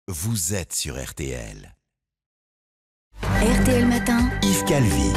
Vous êtes sur RTL. RTL Matin, Yves Calvi.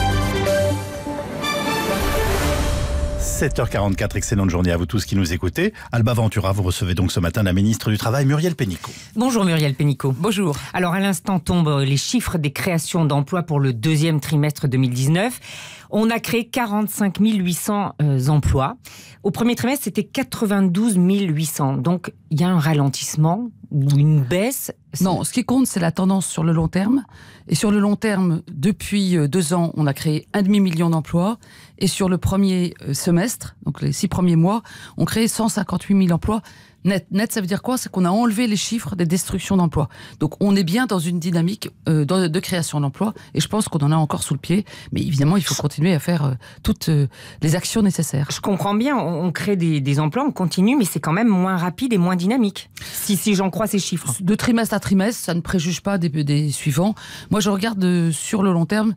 7h44, excellente journée à vous tous qui nous écoutez. Alba Ventura, vous recevez donc ce matin la ministre du Travail, Muriel Pénicaud. Bonjour Muriel Pénicaud. Bonjour. Alors à l'instant tombent les chiffres des créations d'emplois pour le deuxième trimestre 2019. On a créé 45 800 emplois. Au premier trimestre, c'était 92 800. Donc il y a un ralentissement ou une baisse. Non, ce qui compte, c'est la tendance sur le long terme. Et sur le long terme, depuis 2 ans, on a créé 1,5 million d'emplois. Et sur le premier semestre, donc les 6 premiers mois, on crée 158 000 emplois. Net, ça veut dire quoi? C'est qu'on a enlevé les chiffres des destructions d'emplois. Donc on est bien dans une dynamique de création d'emplois. Et je pense qu'on en a encore sous le pied. Mais évidemment, il faut continuer à faire toutes les actions nécessaires. Je comprends bien, on crée des emplois, on continue, mais c'est quand même moins rapide et moins dynamique, si j'en crois ces chiffres. De trimestre à trimestre, ça ne préjuge pas des suivants. Moi, je regarde sur le long terme,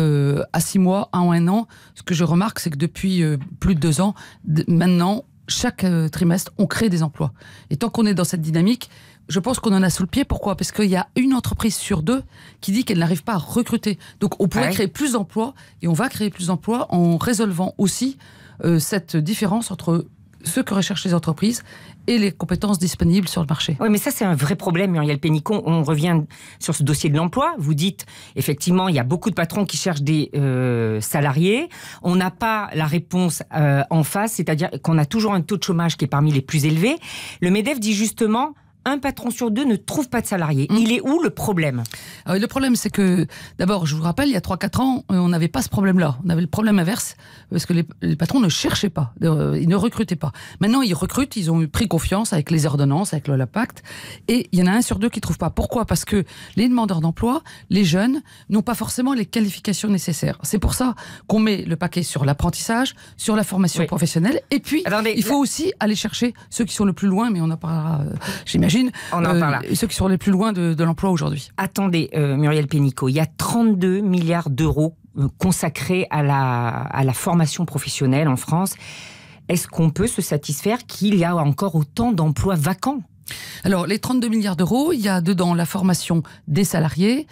à 6 mois, à 1 an. Ce que je remarque, c'est que depuis plus de 2 ans, maintenant, chaque trimestre, on crée des emplois. Et tant qu'on est dans cette dynamique, je pense qu'on en a sous le pied. Pourquoi ? Parce qu'il y a une entreprise sur 2 qui dit qu'elle n'arrive pas à recruter. Donc on pourrait créer plus d'emplois, et on va créer plus d'emplois en résolvant aussi cette différence entre ce que recherchent les entreprises et les compétences disponibles sur le marché. Oui, mais ça, c'est un vrai problème, Muriel Pénicaud. On revient sur ce dossier de l'emploi. Vous dites, effectivement, il y a beaucoup de patrons qui cherchent des salariés. On n'a pas la réponse en face, c'est-à-dire qu'on a toujours un taux de chômage qui est parmi les plus élevés. Le MEDEF dit justement, un patron sur 2 ne trouve pas de salariés. Il est où le problème ? Le problème, c'est que, d'abord, je vous rappelle, il y a 3-4 ans, on n'avait pas ce problème-là. On avait le problème inverse, parce que les patrons ne cherchaient pas, ils ne recrutaient pas. Maintenant, ils recrutent, ils ont pris confiance avec les ordonnances, avec le pacte, et il y en a 1 sur 2 qui ne trouve pas. Pourquoi ? Parce que les demandeurs d'emploi, les jeunes, n'ont pas forcément les qualifications nécessaires. C'est pour ça qu'on met le paquet sur l'apprentissage, sur la formation professionnelle, et puis, il faut aussi aller chercher ceux qui sont le plus loin, mais on en parlera, j'imagine, on en parle. ceux qui sont les plus loin de l'emploi aujourd'hui. Attendez, Muriel Pénicaud, il y a 32 milliards d'euros consacrés à la formation professionnelle en France. Est-ce qu'on peut se satisfaire qu'il y a encore autant d'emplois vacants ? Alors, les 32 milliards d'euros, il y a dedans la formation des salariés,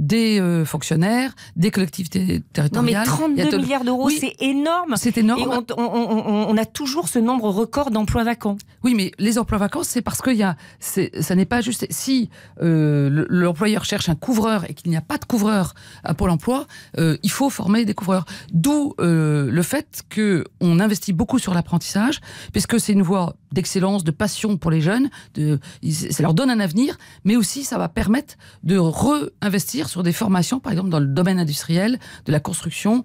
des fonctionnaires, des collectivités territoriales. Non, mais 32 milliards d'euros, c'est énorme. C'est énorme. Et on a toujours ce nombre record d'emplois vacants. Oui, mais les emplois vacants, c'est parce que ça n'est pas juste. Si l'employeur cherche un couvreur et qu'il n'y a pas de couvreur à Pôle emploi, il faut former des couvreurs. D'où le fait qu'on investit beaucoup sur l'apprentissage, puisque c'est une voie d'excellence, de passion pour les jeunes. Ça leur donne un avenir, mais aussi ça va permettre de réinvestir sur des formations, par exemple dans le domaine industriel, de la construction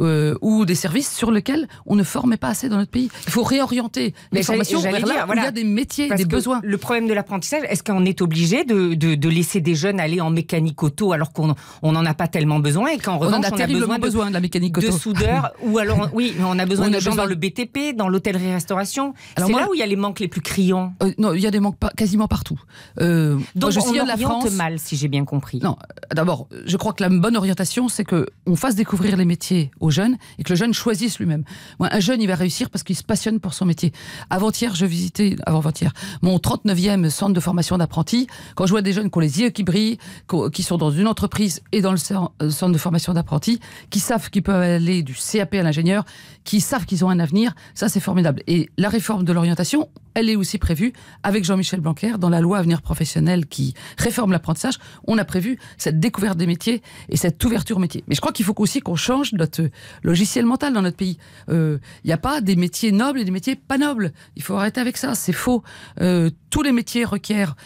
ou des services sur lesquels on ne formait pas assez dans notre pays. Il faut réorienter les formations vers là où il y a des métiers, des besoins. Le problème de l'apprentissage, est-ce qu'on est obligé de laisser des jeunes aller en mécanique auto alors qu'on n'en a pas tellement besoin et qu'en revanche on a besoin de la mécanique auto, de soudeurs ou alors mais on a besoin de gens dans le BTP, dans l'hôtellerie-restauration. C'est là où il y a les manques les plus criants. Non, il y a des manques quasiment partout. Donc moi, je on de la France mal, si j'ai bien compris. Non, d'abord, je crois que la bonne orientation, c'est qu'on fasse découvrir les métiers aux jeunes et que le jeune choisisse lui-même. Moi, un jeune, il va réussir parce qu'il se passionne pour son métier. Avant-hier, je visitais mon 39e centre de formation d'apprentis. Quand je vois des jeunes qui ont les yeux qui brillent, qui sont dans une entreprise et dans le centre de formation d'apprentis, qui savent qu'ils peuvent aller du CAP à l'ingénieur, qui savent qu'ils ont un avenir, ça c'est formidable. Et la réforme de l'orientation, elle est aussi prévue avec Jean-Michel Blanquer dans la loi Avenir professionnel qui réforme l'apprentissage. On a prévu cette découverte des métiers et cette ouverture aux métiers. Mais je crois qu'il faut aussi qu'on change notre logiciel mental dans notre pays. Il n'y a pas des métiers nobles et des métiers pas nobles. Il faut arrêter avec ça, c'est faux. Tous les métiers requièrent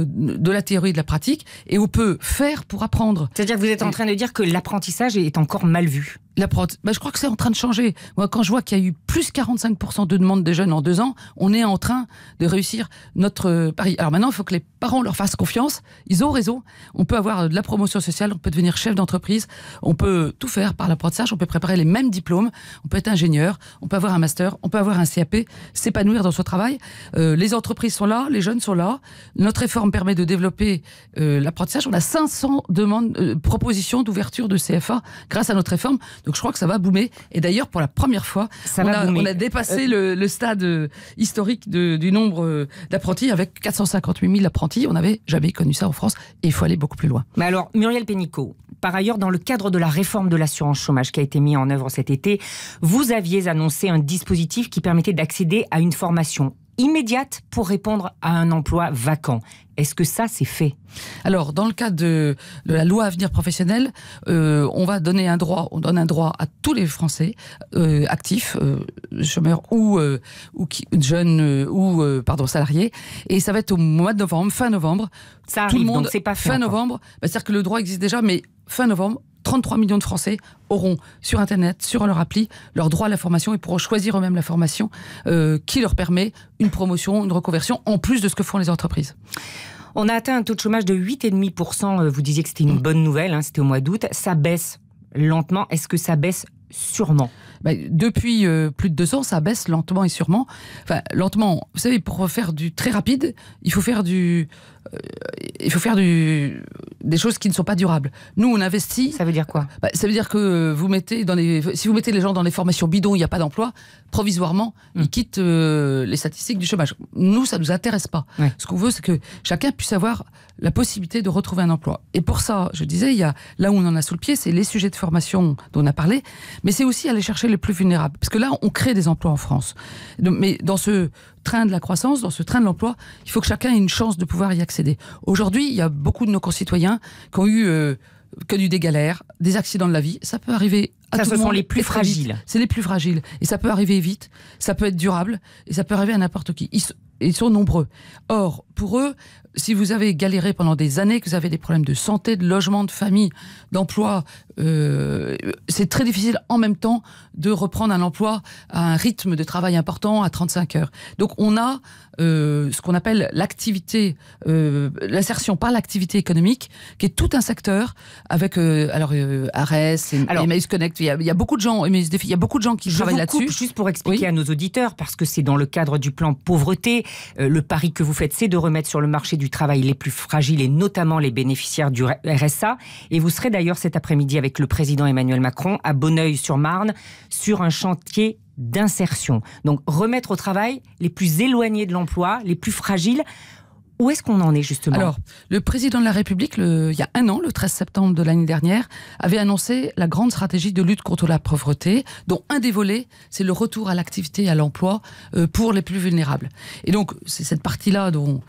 de la théorie et de la pratique et on peut faire pour apprendre. C'est-à-dire que vous êtes en train de dire que l'apprentissage est encore mal vu. Je crois que c'est en train de changer. Moi, quand je vois qu'il y a eu plus 45% de demandes de jeunes en 2 ans, on est en train de réussir notre pari. Alors maintenant, il faut que les parents leur fassent confiance. Ils ont raison. On peut avoir de la promotion sociale, on peut devenir chef d'entreprise, on peut tout faire par l'apprentissage, on peut préparer les mêmes diplômes, on peut être ingénieur, on peut avoir un master, on peut avoir un CAP, s'épanouir dans son travail. Les entreprises sont là, les jeunes sont là. Notre réforme permet de développer l'apprentissage. On a 500 propositions d'ouverture de CFA grâce à notre réforme. Donc je crois que ça va boomer. Et d'ailleurs, pour la première fois, on a dépassé le stade historique du nombre d'apprentis avec 458 000 apprentis. On n'avait jamais connu ça en France et il faut aller beaucoup plus loin. Mais alors, Muriel Pénicaud, par ailleurs, dans le cadre de la réforme de l'assurance chômage qui a été mise en œuvre cet été, vous aviez annoncé un dispositif qui permettait d'accéder à une formation immédiate pour répondre à un emploi vacant. Est-ce que ça, c'est fait ? Alors, dans le cadre de la loi Avenir Professionnel, on donne un droit à tous les Français actifs, chômeurs ou jeunes salariés. Et ça va être au mois de novembre, fin novembre. Ça arrive, tout le monde, donc c'est pas fait fin encore. novembre. C'est-à-dire que le droit existe déjà, mais fin novembre, 33 millions de Français auront sur Internet, sur leur appli, leur droit à la formation et pourront choisir eux-mêmes la formation qui leur permet une promotion, une reconversion, en plus de ce que font les entreprises. On a atteint un taux de chômage de 8,5%. Vous disiez que c'était une bonne nouvelle, c'était au mois d'août. Ça baisse lentement. Est-ce que ça baisse sûrement ? Depuis plus de 2 ans, ça baisse lentement et sûrement. Enfin, lentement, vous savez, pour faire du très rapide, il faut faire des choses qui ne sont pas durables. Nous, on investit. Ça veut dire quoi ? Ça veut dire que si vous mettez les gens dans les formations bidons, il n'y a pas d'emploi, provisoirement, ils quittent les statistiques du chômage. Nous, ça ne nous intéresse pas. Ouais. Ce qu'on veut, c'est que chacun puisse avoir la possibilité de retrouver un emploi. Et pour ça, je disais, il y a là où on en a sous le pied, c'est les sujets de formation dont on a parlé, mais c'est aussi aller chercher les plus vulnérables. Parce que là, on crée des emplois en France. Mais dans ce train de la croissance, dans ce train de l'emploi, il faut que chacun ait une chance de pouvoir y accéder. Aujourd'hui, il y a beaucoup de nos concitoyens qui ont eu connu des galères, des accidents de la vie. Ça peut arriver à tout le monde. Ce sont les plus et très vite. fragiles. C'est les plus fragiles. Et ça peut arriver vite, ça peut être durable, et ça peut arriver à n'importe qui. Ils sont nombreux. Or, pour eux, si vous avez galéré pendant des années, que vous avez des problèmes de santé, de logement, de famille, d'emploi, c'est très difficile en même temps de reprendre un emploi à un rythme de travail important à 35 heures. Donc on a ce qu'on appelle l'activité, l'insertion par l'activité économique, qui est tout un secteur avec ARES, Emmaüs Connect. Il y a beaucoup de gens, Emmaüs Défi, il y a beaucoup de gens qui travaillent là-dessus. Je vous coupe juste pour expliquer à nos auditeurs, parce que c'est dans le cadre du plan pauvreté. Le pari que vous faites, c'est de remettre sur le marché du travail les plus fragiles et notamment les bénéficiaires du RSA. Et vous serez d'ailleurs cet après-midi avec le président Emmanuel Macron à Bonneuil-sur-Marne sur un chantier d'insertion. Donc remettre au travail les plus éloignés de l'emploi, les plus fragiles. Où est-ce qu'on en est justement ? Alors, le président de la République, il y a un an, le 13 septembre de l'année dernière, avait annoncé la grande stratégie de lutte contre la pauvreté, dont un des volets, c'est le retour à l'activité et à l'emploi pour les plus vulnérables. Et donc, c'est cette partie-là dont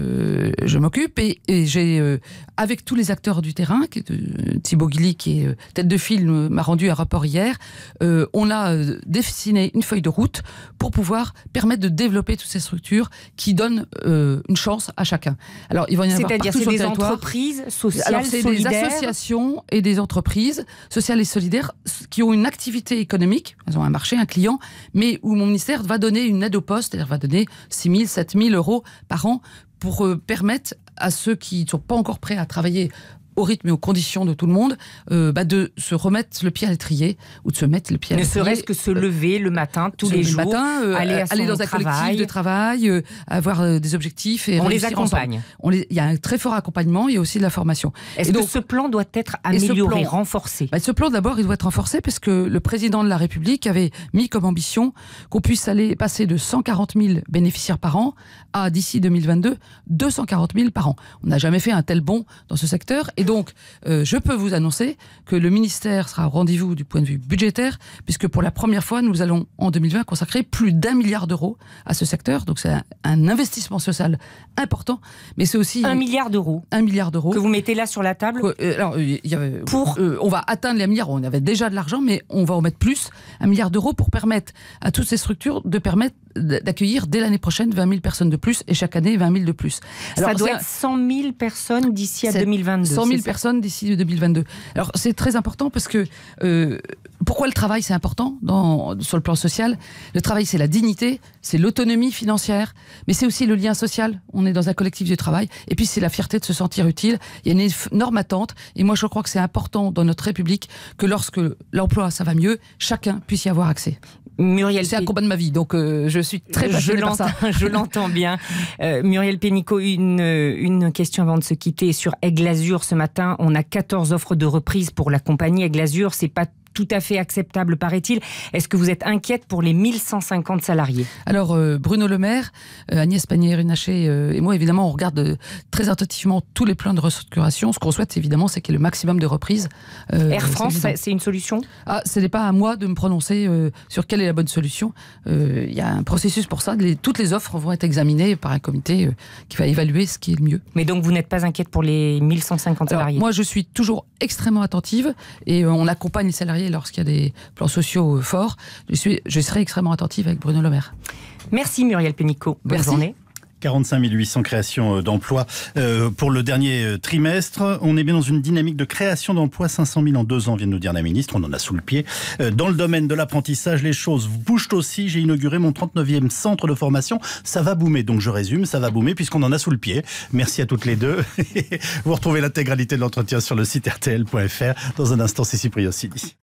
je m'occupe. Et j'ai, avec tous les acteurs du terrain, Thibaut Guilly, qui est tête de file, m'a rendu un rapport hier, on a dessiné une feuille de route pour pouvoir permettre de développer toutes ces structures qui donnent une chance à chacun. Alors, il va y en avoir c'est-à-dire, partout sur le des territoire. entreprises sociales, Alors, c'est solidaires. des associations et des entreprises sociales et solidaires qui ont une activité économique, elles ont un marché, un client, mais où mon ministère va donner une aide au poste, c'est-à-dire va donner 6 000, 7 000 euros par an pour permettre à ceux qui ne sont pas encore prêts à travailler au rythme et aux conditions de tout le monde, de se remettre le pied à l'étrier ou de se mettre le pied à l'étrier. Ne serait-ce que se lever le matin, tous les jours, aller dans un collectif de travail, avoir des objectifs. Et on les accompagne. Il y a un très fort accompagnement, il y a aussi de la formation. Est-ce que ce plan doit être amélioré, renforcé ? Ce plan, d'abord, il doit être renforcé parce que le président de la République avait mis comme ambition qu'on puisse passer de 140 000 bénéficiaires par an à, d'ici 2022, 240 000 par an. On n'a jamais fait un tel bond dans ce secteur. Et donc, je peux vous annoncer que le ministère sera au rendez-vous du point de vue budgétaire, puisque pour la première fois, nous allons, en 2020, consacrer plus d'1 milliard d'euros à ce secteur. Donc, c'est un investissement social important, mais c'est aussi... 1 milliard d'euros. 1 milliard d'euros. Que vous mettez là sur la table on va atteindre les 1 milliard. On avait déjà de l'argent, mais on va en mettre plus. 1 milliard d'euros pour permettre à toutes ces structures d'accueillir dès l'année prochaine 20 000 personnes de plus et chaque année 20 000 de plus. Alors, ça doit être 100 000 personnes d'ici à 2022. 100 000 personnes d'ici 2022. Alors c'est très important parce que pourquoi le travail c'est important sur le plan social ? Le travail c'est la dignité, c'est l'autonomie financière, mais c'est aussi le lien social. On est dans un collectif de travail et puis c'est la fierté de se sentir utile. Il y a une énorme attente et moi je crois que c'est important dans notre République que lorsque l'emploi ça va mieux, chacun puisse y avoir accès. Muriel, c'est un combat de ma vie, donc je suis très passionnée par ça. Je l'entends bien. Muriel Pénicaud, une question avant de se quitter. Sur Aigle Azur, ce matin, on a 14 offres de reprise pour la compagnie. Aigle Azur, c'est pas tout à fait acceptable, paraît-il. Est-ce que vous êtes inquiète pour les 1150 salariés ? Alors, Bruno Le Maire, Agnès Pannier-Runacher et moi, évidemment, on regarde très attentivement tous les plans de restructuration. Ce qu'on souhaite, évidemment, c'est qu'il y ait le maximum de reprises. Air France, c'est une solution ? Ce n'est pas à moi de me prononcer sur quelle est la bonne solution. Il y a un processus pour ça. Toutes les offres vont être examinées par un comité qui va évaluer ce qui est le mieux. Mais donc, vous n'êtes pas inquiète pour les 1150 salariés ? Moi, je suis toujours extrêmement attentive et on accompagne les salariés lorsqu'il y a des plans sociaux forts. Je serai extrêmement attentive avec Bruno Le Maire. Merci Muriel Pénicaud. Bonne journée. 45 800 créations d'emplois pour le dernier trimestre. On est bien dans une dynamique de création d'emplois. 500 000 en 2 ans, vient de nous dire la ministre. On en a sous le pied. Dans le domaine de l'apprentissage, les choses bougent aussi. J'ai inauguré mon 39e centre de formation. Ça va boomer. Donc je résume, ça va boomer puisqu'on en a sous le pied. Merci à toutes les deux. Vous retrouvez l'intégralité de l'entretien sur le site rtl.fr. Dans un instant, c'est Cyprien Sidi.